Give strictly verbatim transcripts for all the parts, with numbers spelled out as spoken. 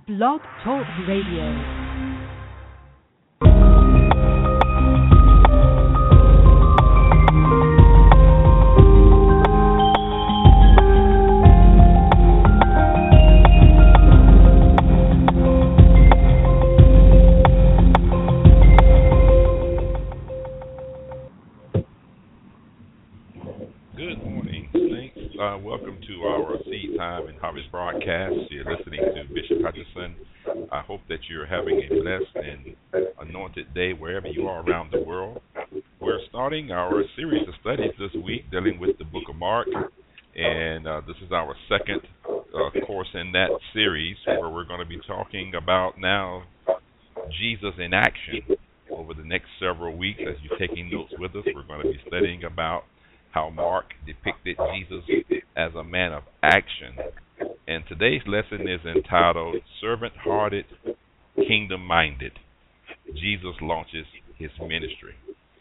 Blog Talk Radio. Uh, welcome to our Seed Time and Harvest broadcast. You're listening to Bishop Hutchinson. I hope that you're having a blessed and anointed day wherever you are around the world. We're starting our series of studies this week dealing with the book of Mark, and uh, this is our second uh, course in that series where we're going to be talking about now Jesus in action. Over the next several weeks, as you're taking notes with us, we're going to be studying about how Mark depicted Jesus as a man of action. And today's lesson is entitled Servant-Hearted, Kingdom-Minded. Jesus launches his ministry.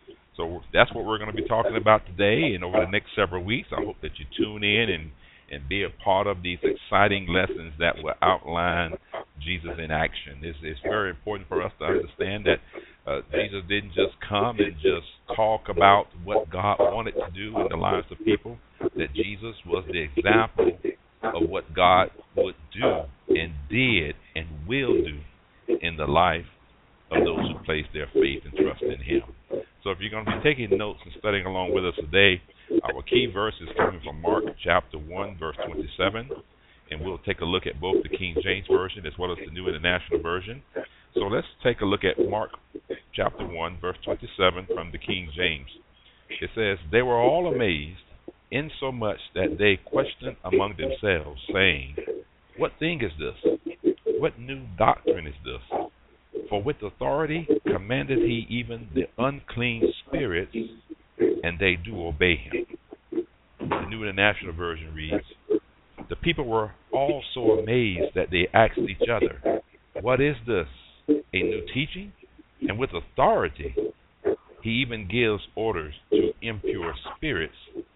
So that's what we're going to be talking about today and over the next several weeks. I hope that you tune in and, and be a part of these exciting lessons that will outline Jesus in action. It's, it's very important for us to understand that Uh, Jesus didn't just come and just talk about what God wanted to do in the lives of people, that Jesus was the example of what God would do and did and will do in the life of those who place their faith and trust in him. So if you're going to be taking notes and studying along with us today, our key verse is coming from Mark chapter one, verse twenty-seven, and we'll take a look at both the King James Version as well as the New International Version. So let's take a look at Mark chapter one, verse twenty-seven from the King James. It says, "They were all amazed, insomuch that they questioned among themselves, saying, What thing is this? What new doctrine is this? For with authority commanded he even the unclean spirits, and they do obey him." The New International Version reads, "The people were all so amazed that they asked each other, What is this? A new teaching? And with authority, he even gives orders to impure spirits,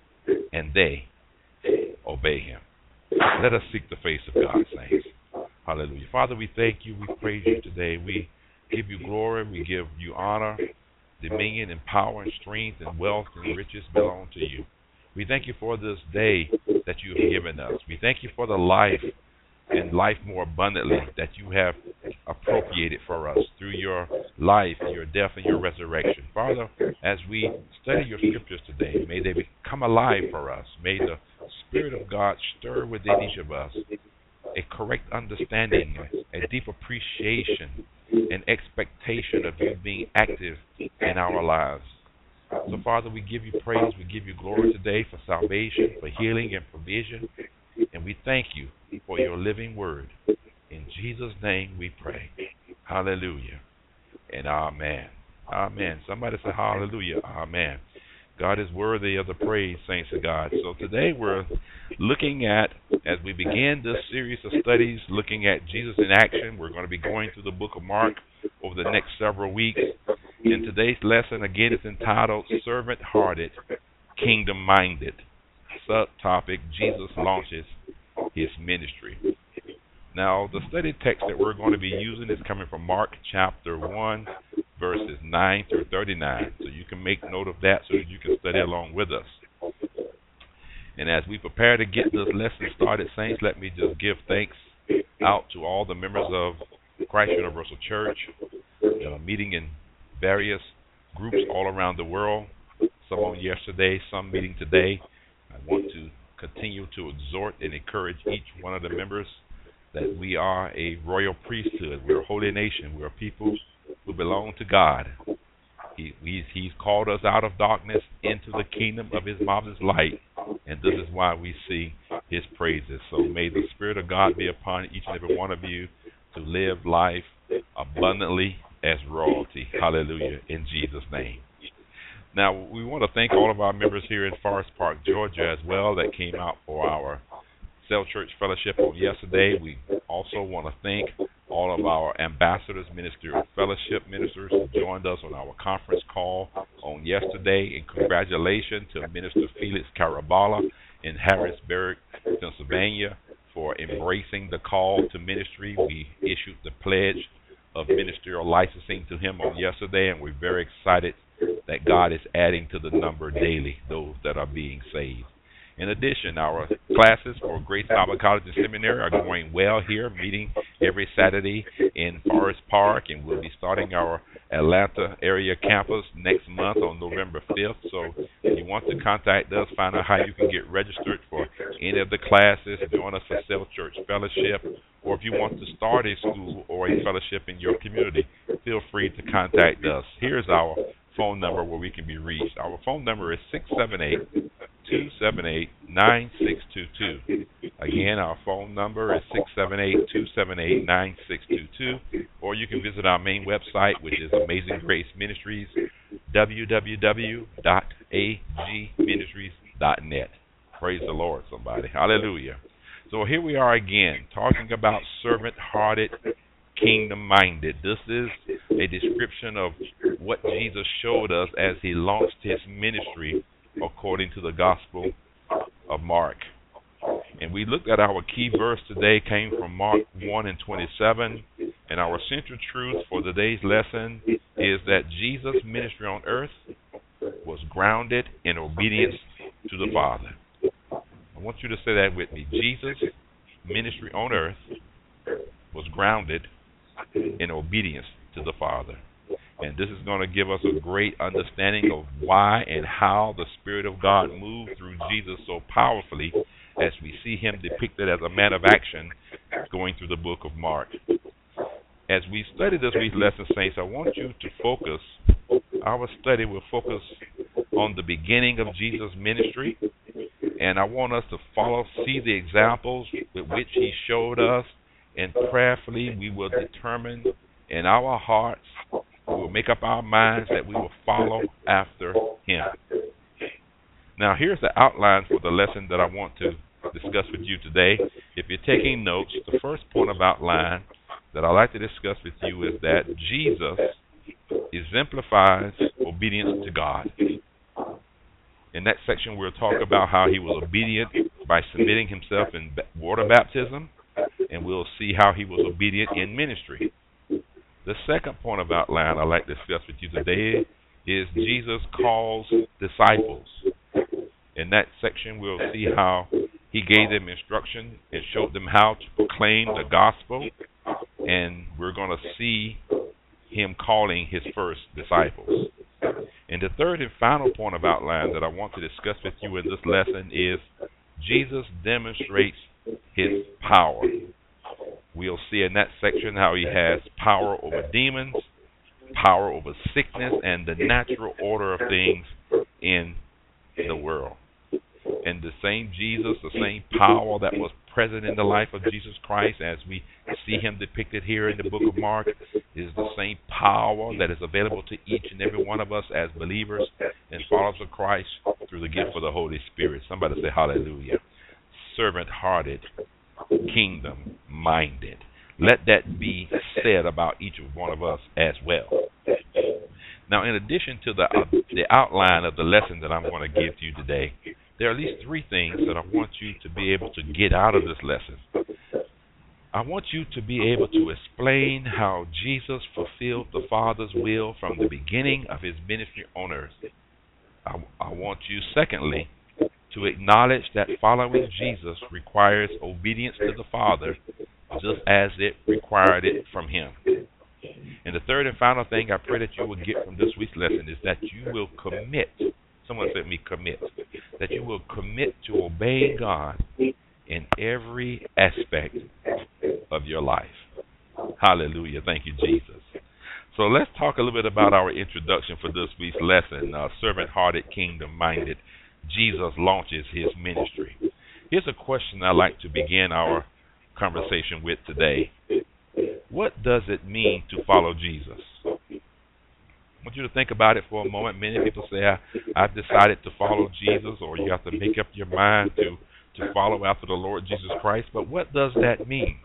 and they obey him." Let us seek the face of God, saints. Hallelujah. Father, we thank you. We praise you today. We give you glory. We give you honor, dominion, and power, and strength, and wealth, and riches belong to you. We thank you for this day that you have given us. We thank you for the life and life more abundantly that you have appropriated for us through your life, your death, and your resurrection. Father, as we study your scriptures today, may they become alive for us. May the Spirit of God stir within each of us a correct understanding, a deep appreciation, and expectation of you being active in our lives. So, Father, we give you praise, we give you glory today for salvation, for healing, and provision. And we thank you for your living word. In Jesus' name we pray. Hallelujah and amen. Amen. Somebody say hallelujah. Amen. God is worthy of the praise, saints of God. So today we're looking at, as we begin this series of studies, looking at Jesus in action. We're going to be going through the book of Mark over the next several weeks. And today's lesson, again, is entitled Servant-Hearted, Kingdom-Minded. Subtopic, Jesus launches his ministry. Now, the study text that we're going to be using is coming from Mark chapter one, verses nine through thirty-nine. So you can make note of that so that you can study along with us. And as we prepare to get this lesson started, saints, let me just give thanks out to all the members of Christ Universal Church that are meeting in various groups all around the world. Some on yesterday, some meeting today. I want to continue to exhort and encourage each one of the members that we are a royal priesthood. We're a holy nation. We're a people who belong to God. He, we, he's called us out of darkness into the kingdom of his marvelous light, and this is why we sing his praises. So may the Spirit of God be upon each and every one of you to live life abundantly as royalty. Hallelujah, in Jesus' name. Now, we want to thank all of our members here in Forest Park, Georgia, as well, that came out for our Cell Church Fellowship on yesterday. We also want to thank all of our ambassadors, ministerial fellowship ministers who joined us on our conference call on yesterday. And congratulations to Minister Felix Carabala in Harrisburg, Pennsylvania, for embracing the call to ministry. We issued the pledge of ministerial licensing to him on yesterday, and we're very excited that God is adding to the number daily, those that are being saved. In addition, our classes for Grace Bible College and Seminary are going well here, meeting every Saturday in Forest Park, and we'll be starting our Atlanta area campus next month on November fifth. So if you want to contact us, find out how you can get registered for any of the classes, join us for Cell Church Fellowship, or if you want to start a school or a fellowship in your community, feel free to contact us. Here's our phone number where we can be reached. Our phone number is six seven eight, two seven eight, nine six two two. Again, our phone number is six seven eight, two seven eight, nine six two two. Or you can visit our main website, which is Amazing Grace Ministries, w w w dot a g ministries dot net. Praise the Lord, somebody. Hallelujah. So here we are again, talking about servant-hearted, kingdom-minded. This is a description of what Jesus showed us as he launched his ministry according to the Gospel of Mark. And we looked at our key verse today, came from Mark one and twenty-seven. And our central truth for today's lesson is that Jesus' ministry on earth was grounded in obedience to the Father. I want you to say that with me. Jesus' ministry on earth was grounded in obedience to the Father. And this is going to give us a great understanding of why and how the Spirit of God moved through Jesus so powerfully as we see him depicted as a man of action going through the book of Mark. As we study this week's lesson, saints, I want you to focus, our study will focus on the beginning of Jesus' ministry, and I want us to follow, see the examples with which he showed us, and prayerfully we will determine in our hearts, we will make up our minds that we will follow after him. Now, here's the outline for the lesson that I want to discuss with you today. If you're taking notes, the first point of outline that I'd like to discuss with you is that Jesus exemplifies obedience to God. In that section, we'll talk about how he was obedient by submitting himself in water baptism, and we'll see how he was obedient in ministry. The second point of outline I'd like to discuss with you today is Jesus calls disciples. In that section, we'll see how he gave them instruction and showed them how to proclaim the gospel, and we're going to see him calling his first disciples. And the third and final point of outline that I want to discuss with you in this lesson is Jesus demonstrates his power. We'll see in that section how he has power over demons, power over sickness, and the natural order of things in the world. And the same Jesus, the same power that was present in the life of Jesus Christ as we see him depicted here in the book of Mark is the same power that is available to each and every one of us as believers and followers of Christ through the gift of the Holy Spirit. Somebody say hallelujah. Servant-hearted, kingdom-minded. Let that be said about each one of us as well. Now, in addition to the, uh, the outline of the lesson that I'm going to give to you today, there are at least three things that I want you to be able to get out of this lesson. I want you to be able to explain how Jesus fulfilled the Father's will from the beginning of his ministry on earth. I, I want you, secondly, to acknowledge that following Jesus requires obedience to the Father just as it required it from him. And the third and final thing I pray that you will get from this week's lesson is that you will commit. Someone said me commit. That you will commit to obeying God in every aspect of your life. Hallelujah. Thank you, Jesus. So let's talk a little bit about our introduction for this week's lesson. Uh, servant-hearted, kingdom-minded. Jesus launches his ministry. Here's a question I'd like to begin our conversation with today. What does it mean to follow Jesus? I want you to think about it for a moment. Many people say, I, I've decided to follow Jesus, or you have to make up your mind to, to follow after the Lord Jesus Christ. But what does that mean?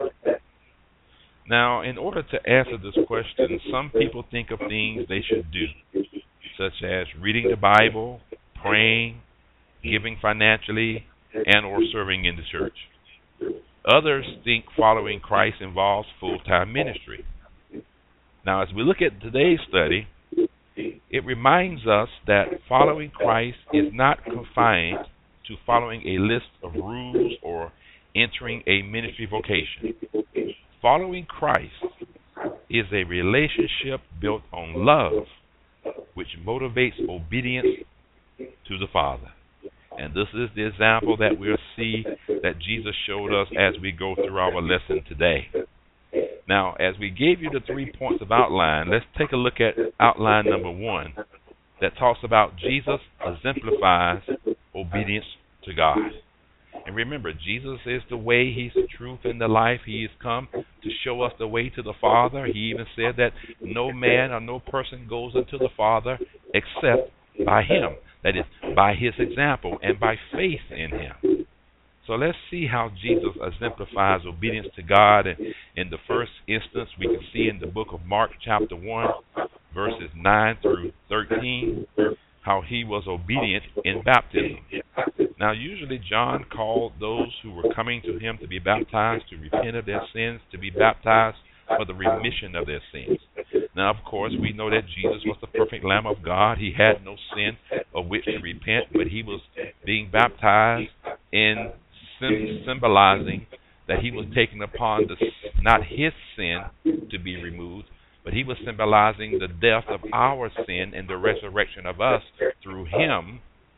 Now, in order to answer this question, some people think of things they should do, such as reading the Bible, praying, giving financially, and or serving in the church. Others think following Christ involves full-time ministry. Now, as we look at today's study, it reminds us that following Christ is not confined to following a list of rules or entering a ministry vocation. Following Christ is a relationship built on love, which motivates obedience to the Father. And this is the example that we'll see that Jesus showed us as we go through our lesson today. Now, as we gave you the three points of outline, let's take a look at outline number one that talks about Jesus exemplifies obedience to God. And remember, Jesus is the way, He's the truth, and the life. He has come to show us the way to the Father. He even said that no man or no person goes unto the Father except by Him. That is, by His example and by faith in Him. So let's see how Jesus exemplifies obedience to God. And in the first instance, we can see in the book of Mark chapter one, verses nine through thirteen, how He was obedient in baptism. Now, usually John called those who were coming to Him to be baptized to repent of their sins, to be baptized for the remission of their sins. Now, of course, we know that Jesus was the perfect Lamb of God. He had no sin of which to repent, but He was being baptized in symbolizing that He was taking upon the, not His sin to be removed, but He was symbolizing the death of our sin and the resurrection of us through Him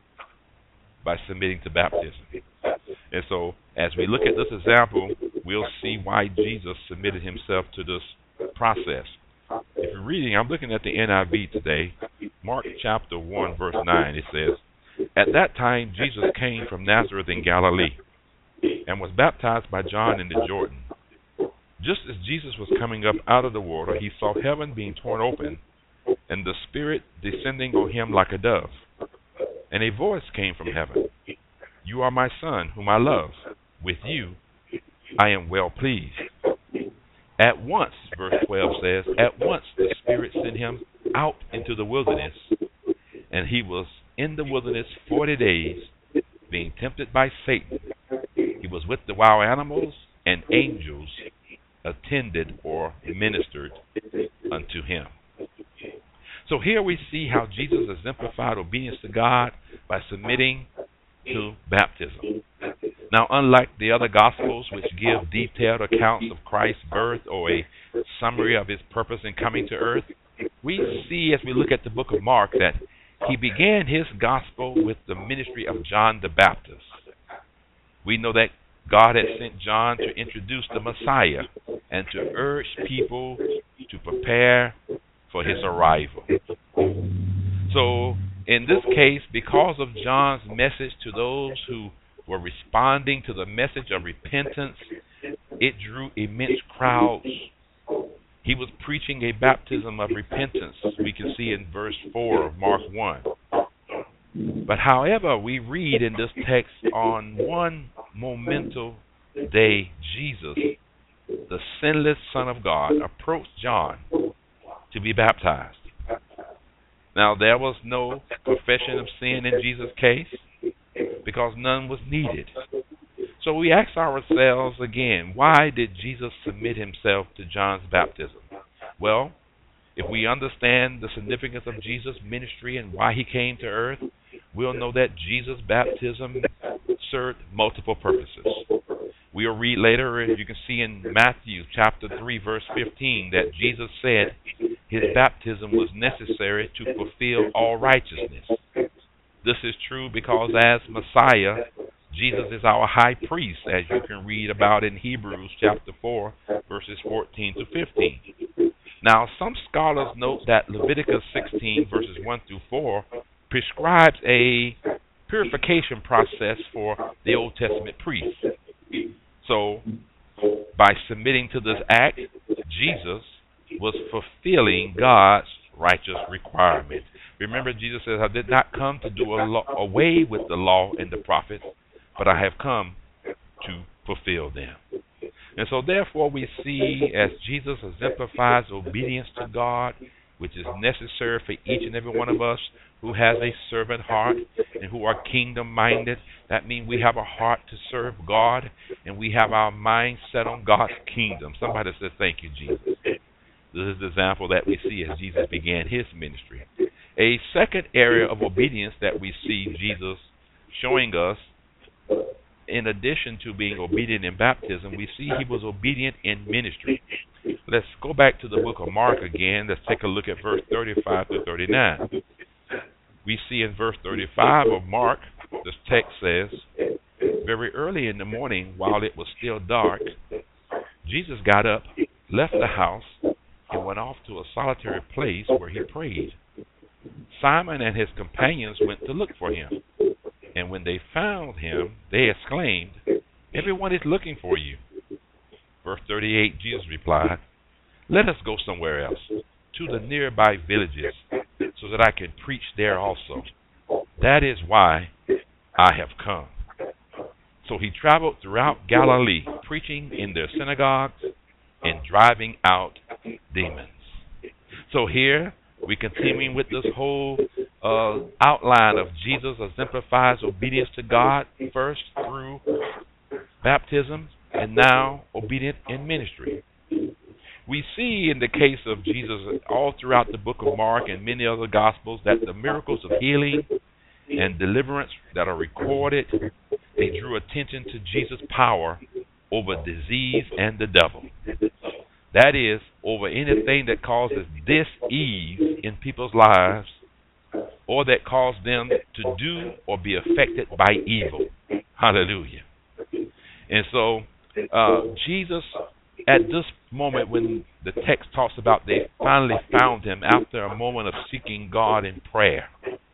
by submitting to baptism. And so, as we look at this example, we'll see why Jesus submitted Himself to this process. If you're reading, I'm looking at the N I V today, Mark chapter one, verse nine, it says, "At that time Jesus came from Nazareth in Galilee, and was baptized by John in the Jordan. Just as Jesus was coming up out of the water, He saw heaven being torn open, and the Spirit descending on Him like a dove. And a voice came from heaven, 'You are my Son, whom I love. With you I am well pleased.' At once," verse twelve says, "at once the Spirit sent Him out into the wilderness, and He was in the wilderness forty days, being tempted by Satan. He was with the wild animals, and angels attended or ministered unto Him." So here we see how Jesus exemplified obedience to God by submitting to baptism. Now, unlike the other Gospels, which give detailed accounts of Christ's birth or a summary of His purpose in coming to earth, we see as we look at the book of Mark that He began His Gospel with the ministry of John the Baptist. We know that God had sent John to introduce the Messiah and to urge people to prepare for His arrival. So, in this case, because of John's message to those who were responding to the message of repentance, it drew immense crowds. He was preaching a baptism of repentance, we can see in verse four of Mark one. But however, we read in this text, on one momentous day, Jesus, the sinless Son of God, approached John to be baptized. Now, there was no confession of sin in Jesus' case, because none was needed. So we ask ourselves again, why did Jesus submit Himself to John's baptism? Well, if we understand the significance of Jesus' ministry and why He came to earth, we'll know that Jesus' baptism served multiple purposes. We'll read later, as you can see in Matthew chapter three, verse fifteen, that Jesus said His baptism was necessary to fulfill all righteousness. This is true because as Messiah, Jesus is our high priest, as you can read about in Hebrews chapter four, verses fourteen to fifteen. Now, some scholars note that Leviticus sixteen, verses one through four, prescribes a purification process for the Old Testament priests. So, by submitting to this act, Jesus was fulfilling God's righteous requirement. Remember, Jesus says, "I did not come to do a law, away with the law and the prophets, but I have come to fulfill them." And so, therefore, we see as Jesus exemplifies obedience to God, which is necessary for each and every one of us who has a servant heart and who are kingdom-minded. That means we have a heart to serve God, and we have our mind set on God's kingdom. Somebody says, thank you, Jesus. This is the example that we see as Jesus began his ministry. A second area of obedience that we see Jesus showing us, in addition to being obedient in baptism, we see he was obedient in ministry. Let's go back to the book of Mark again. Let's take a look at verse thirty-five to thirty-nine. We see in verse thirty-five of Mark, this text says, very early in the morning, while it was still dark, Jesus got up, left the house, and went off to a solitary place where he prayed. Simon and his companions went to look for him. And when they found him, they exclaimed, everyone is looking for you. Verse thirty-eight, Jesus replied, let us go somewhere else, to the nearby villages, so that I can preach there also. That is why I have come. So he traveled throughout Galilee, preaching in their synagogues and driving out demons. So here, we're continuing with this whole uh, outline of Jesus exemplifies obedience to God first through baptism and now obedient in ministry. We see in the case of Jesus all throughout the book of Mark and many other Gospels that the miracles of healing and deliverance that are recorded, they drew attention to Jesus' power over disease and the devil. That is, over anything that causes dis-ease in people's lives or that causes them to do or be affected by evil. Hallelujah. And so, uh, Jesus, at this moment when the text talks about they finally found him after a moment of seeking God in prayer,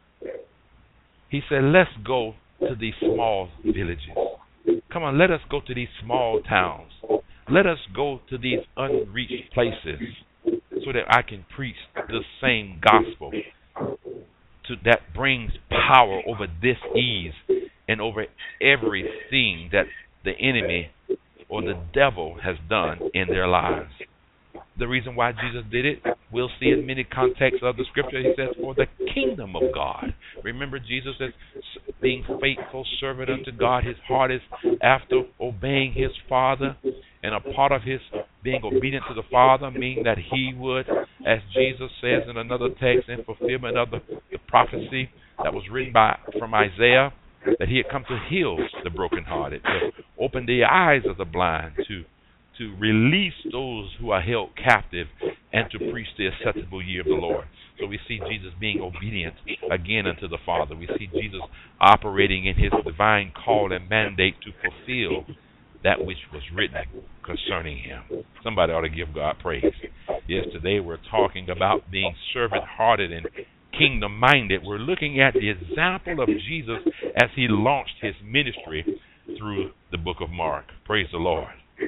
he said, let's go to these small villages. Come on, let us go to these small towns. Let us go to these unreached places so that I can preach the same gospel to, that brings power over dis-ease and over everything that the enemy or the devil has done in their lives. The reason why Jesus did it, we'll see in many contexts of the scripture, he says, for the kingdom of God. Remember, Jesus says, being faithful servant unto God, his heart is after obeying his Father. And a part of his being obedient to the Father, meaning that he would, as Jesus says in another text, in fulfillment of the, the prophecy that was written by from Isaiah, that he had come to heal the brokenhearted, to open the eyes of the blind, to to release those who are held captive, and to preach the acceptable year of the Lord. So we see Jesus being obedient again unto the Father. We see Jesus operating in his divine call and mandate to fulfill that which was written concerning him. Somebody ought to give God praise. Yes, today we're talking about being servant-hearted and kingdom-minded. We're looking at the example of Jesus as he launched his ministry through the book of Mark. Praise the Lord.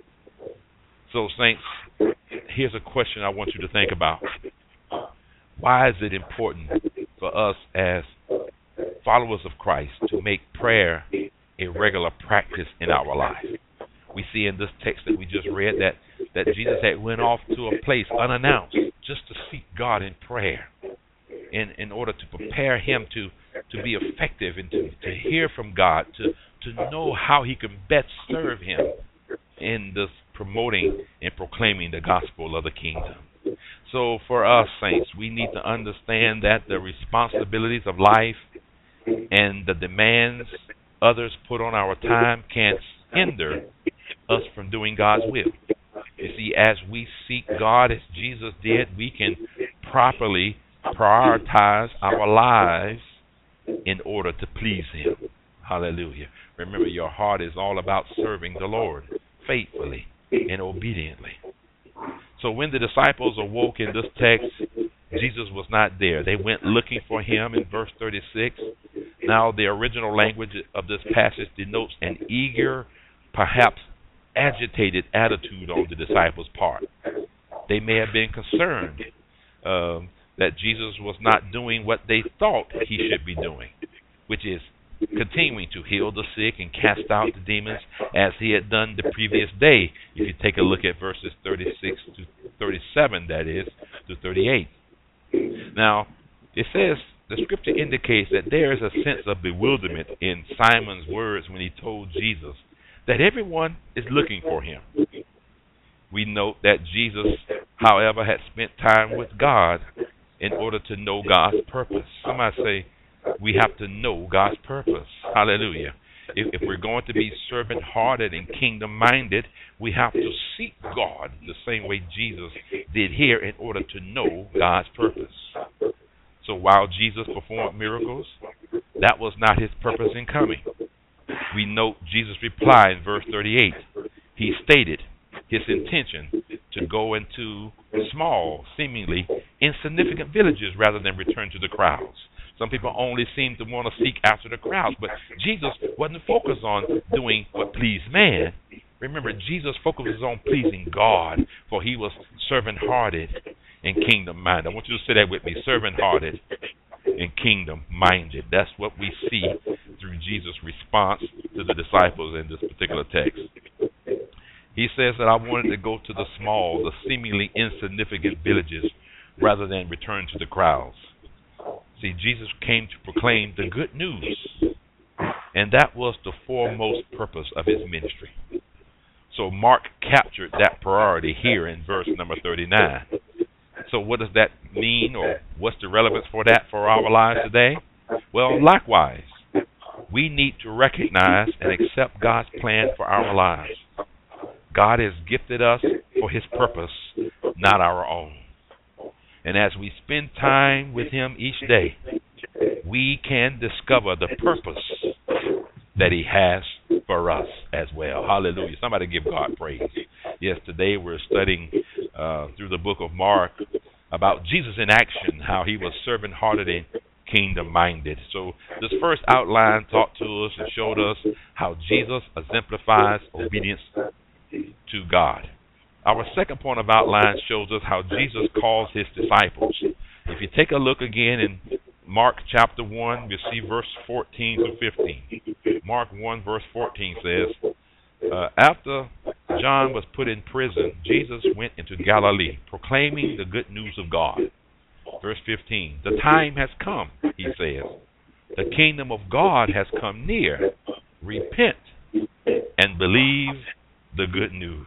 So, saints, here's a question I want you to think about. Why is it important for us as followers of Christ to make prayer a regular practice in our life? We see in this text that we just read that, that Jesus had went off to a place unannounced just to seek God in prayer in, in order to prepare him to, to be effective and to, to hear from God, to, to know how he can best serve him in this promoting and proclaiming the gospel of the kingdom. So for us, saints, we need to understand that the responsibilities of life and the demands others put on our time can't hinder us from doing God's will. You see, as we seek God as Jesus did, we can properly prioritize our lives in order to please him. Hallelujah. Remember, your heart is all about serving the Lord faithfully and obediently. So when the disciples awoke in this text, Jesus was not there. They went looking for him in verse thirty-six. Now, the original language of this passage denotes an eager, perhaps agitated attitude on the disciples' part. They may have been concerned um, that Jesus was not doing what they thought he should be doing, which is continuing to heal the sick and cast out the demons as he had done the previous day. If you take a look at verses thirty-six to thirty-seven, that is, to thirty-eight. Now, it says, the scripture indicates that there is a sense of bewilderment in Simon's words when he told Jesus that everyone is looking for him. We note that Jesus, however, had spent time with God in order to know God's purpose. Somebody say, we have to know God's purpose. Hallelujah. If, if we're going to be servant-hearted and kingdom-minded, we have to seek God the same way Jesus did here in order to know God's purpose. So while Jesus performed miracles, that was not his purpose in coming. We note Jesus' reply in verse thirty-eight. He stated his intention to go into small, seemingly insignificant villages rather than return to the crowds. Some people only seem to want to seek after the crowds, but Jesus wasn't focused on doing what pleased man. Remember, Jesus focuses on pleasing God, for he was servant-hearted and kingdom-minded. I want you to say that with me, servant-hearted and kingdom-minded. That's what we see through Jesus' response to the disciples in this particular text. He says that I wanted to go to the small, the seemingly insignificant villages rather than return to the crowds. See, Jesus came to proclaim the good news, and that was the foremost purpose of his ministry. So Mark captured that priority here in verse number thirty-nine. So what does that mean, or what's the relevance for that for our lives today? Well, likewise, we need to recognize and accept God's plan for our lives. God has gifted us for his purpose, not our own. And as we spend time with him each day, we can discover the purpose that he has for us as well. Hallelujah. Somebody give God praise. Yes, today we're studying uh, through the book of Mark about Jesus in action, how he was servant-hearted and kingdom-minded. So this first outline talked to us and showed us how Jesus exemplifies obedience to God. Our second point of outline shows us how Jesus calls his disciples. If you take a look again in Mark chapter one, you see verse fourteen to fifteen. Mark one verse fourteen says, uh, after John was put in prison, Jesus went into Galilee, proclaiming the good news of God. Verse fifteen, the time has come, he says. The kingdom of God has come near. Repent and believe the good news.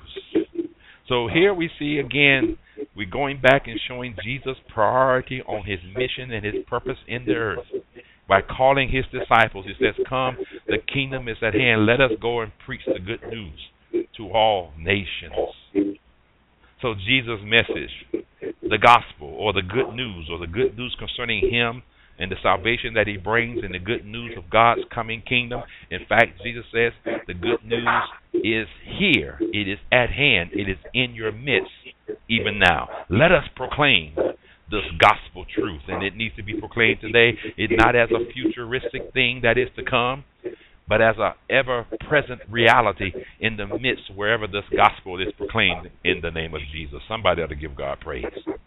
So here we see again, we're going back and showing Jesus' priority on his mission and his purpose in the earth. By calling his disciples, he says, come, the kingdom is at hand. Let us go and preach the good news to all nations. So Jesus' message, the gospel, or the good news, or the good news concerning him and the salvation that he brings and the good news of God's coming kingdom. In fact, Jesus says the good news is here. It is at hand. It is in your midst even now. Let us proclaim this gospel truth, and it needs to be proclaimed today. It's not as a futuristic thing that is to come, but as a ever-present reality in the midst wherever this gospel is proclaimed in the name of Jesus. Somebody ought to give God praise.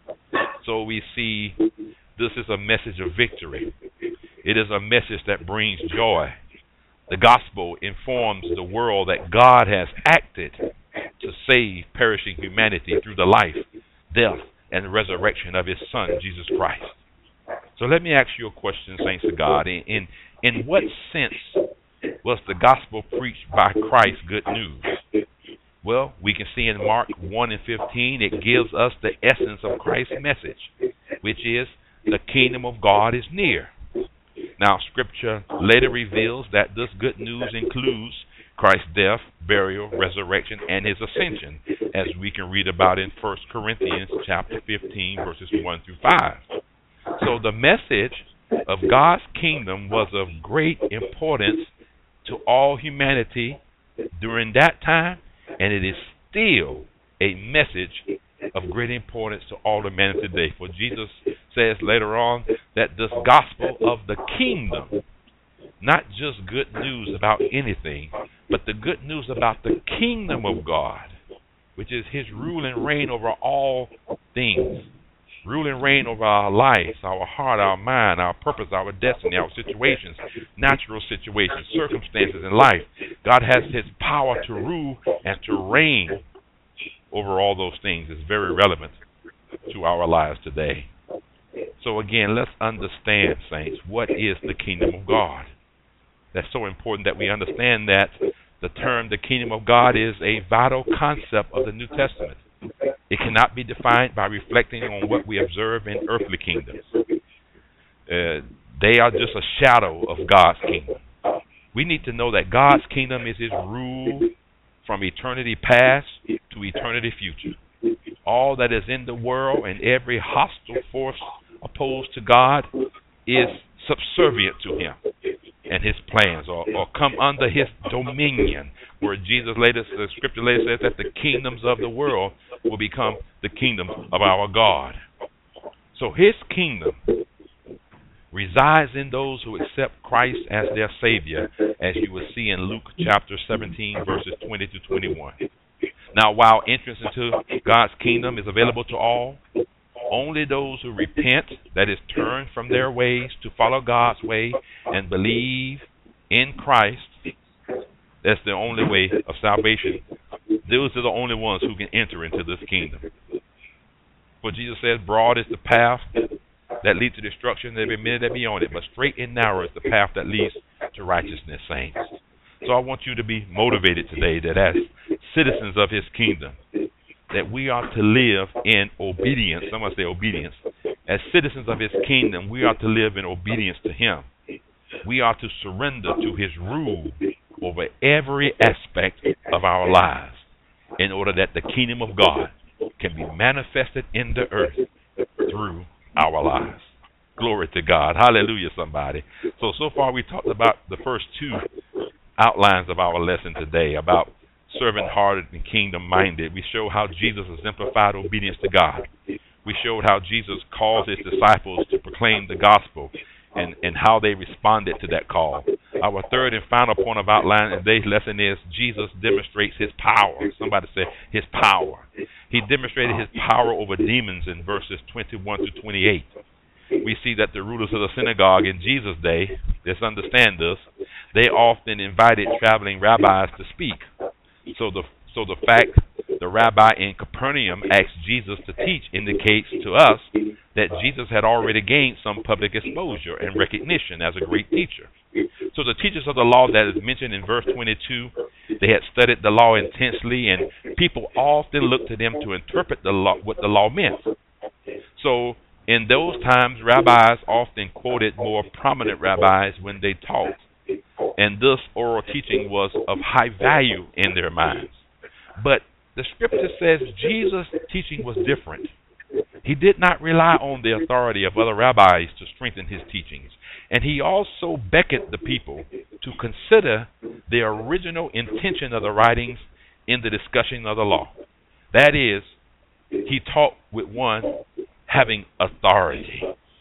So we see this is a message of victory. It is a message that brings joy. The gospel informs the world that God has acted to save perishing humanity through the life, death, and resurrection of his Son, Jesus Christ. So let me ask you a question, saints of God. In, in, in what sense was the gospel preached by Christ good news? Well, we can see in Mark one and fifteen, it gives us the essence of Christ's message, which is the kingdom of God is near. Now, Scripture later reveals that this good news includes Christ's death, burial, resurrection, and his ascension, as we can read about in First Corinthians chapter fifteen, verses one through five. So the message of God's kingdom was of great importance to all humanity during that time, and it is still a message of great importance to all the men today. For Jesus says later on that this gospel of the kingdom, not just good news about anything, but the good news about the kingdom of God, which is his rule and reign over all things. Rule and reign over our lives, our heart, our mind, our purpose, our destiny, our situations, natural situations, circumstances in life. God has his power to rule and to reign over all those things. Is very relevant to our lives today. So again, let's understand, saints, what is the kingdom of God? That's so important that we understand that the term the kingdom of God is a vital concept of the New Testament. It cannot be defined by reflecting on what we observe in earthly kingdoms. Uh, they are just a shadow of God's kingdom. We need to know that God's kingdom is his rule from eternity past to eternity future. All that is in the world and every hostile force opposed to God is subservient to him and his plans, or, or come under his dominion, where Jesus later, the scripture later says that the kingdoms of the world will become the kingdom of our God. So his kingdom resides in those who accept Christ as their Savior, as you will see in Luke chapter seventeen, verses twenty to twenty-one. Now, while entrance into God's kingdom is available to all, only those who repent, that is, turn from their ways to follow God's way and believe in Christ, that's the only way of salvation. Those are the only ones who can enter into this kingdom. For Jesus says, broad is the path that leads to destruction, there be many that be on it, but straight and narrow is the path that leads to righteousness, saints. So I want you to be motivated today that as citizens of his kingdom, that we are to live in obedience. Someone say obedience. As citizens of his kingdom, we are to live in obedience to him. We are to surrender to his rule over every aspect of our lives in order that the kingdom of God can be manifested in the earth through our lives. Glory to God. Hallelujah, somebody. So, so far we talked about the first two outlines of our lesson today, about servant-hearted and kingdom-minded. We showed how Jesus exemplified obedience to God. We showed how Jesus called his disciples to proclaim the gospel and, and how they responded to that call. Our third and final point of outline in today's lesson is Jesus demonstrates his power. Somebody say his power. He demonstrated his power over demons in verses twenty-one to twenty-eight. We see that the rulers of the synagogue in Jesus' day, let's understand this, they often invited traveling rabbis to speak. So the so the fact the rabbi in Capernaum asked Jesus to teach indicates to us that Jesus had already gained some public exposure and recognition as a great teacher. So the teachers of the law that is mentioned in verse twenty-two, they had studied the law intensely, and people often looked to them to interpret the law, what the law meant. So in those times, rabbis often quoted more prominent rabbis when they taught, and this oral teaching was of high value in their minds. But the scripture says Jesus' teaching was different. He did not rely on the authority of other rabbis to strengthen his teachings, and he also beckoned the people to consider the original intention of the writings in the discussion of the law. That is, he taught with one having authority.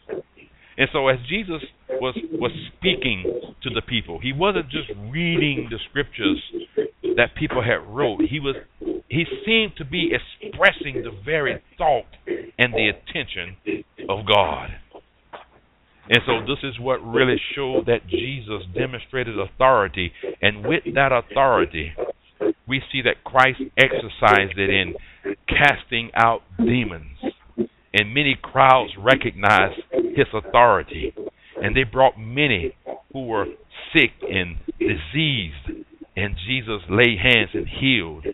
And so as Jesus was was speaking to the people, he wasn't just reading the scriptures that people had wrote. He was he seemed to be expressing the very thought and the attention of God. And so this is what really showed that Jesus demonstrated authority, and with that authority, we see that Christ exercised it in casting out demons. And many crowds recognized his authority, and they brought many who were sick and diseased, and Jesus laid hands and healed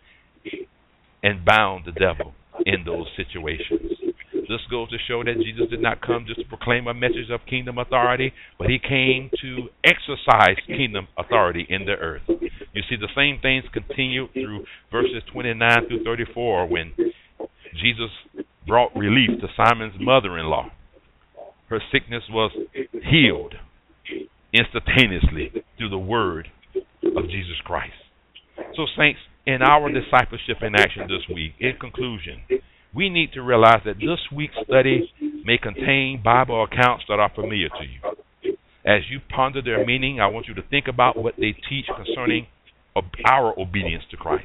and bound the devil in those situations. This goes to show that Jesus did not come just to proclaim a message of kingdom authority, but he came to exercise kingdom authority in the earth. You see, the same things continue through verses twenty-nine through thirty-four when Jesus brought relief to Simon's mother-in-law. Her sickness was healed instantaneously through the word of Jesus Christ. So, saints, in our discipleship in action this week, in conclusion, we need to realize that this week's study may contain Bible accounts that are familiar to you. As you ponder their meaning, I want you to think about what they teach concerning our obedience to Christ.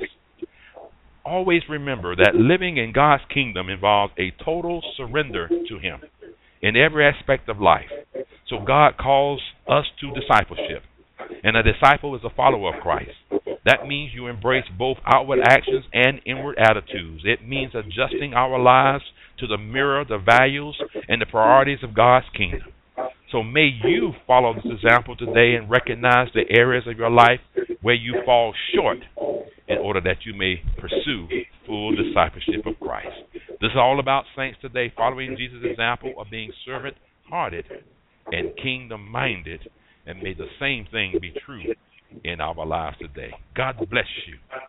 Always remember that living in God's kingdom involves a total surrender to him in every aspect of life. So God calls us to discipleship, and a disciple is a follower of Christ. That means you embrace both outward actions and inward attitudes. It means adjusting our lives to the mirror, the values, and the priorities of God's kingdom. So may you follow this example today and recognize the areas of your life where you fall short in order that you may pursue full discipleship of Christ. This is all about, saints, today, following Jesus' example of being servant-hearted and kingdom-minded, and may the same thing be true in our lives today. God bless you.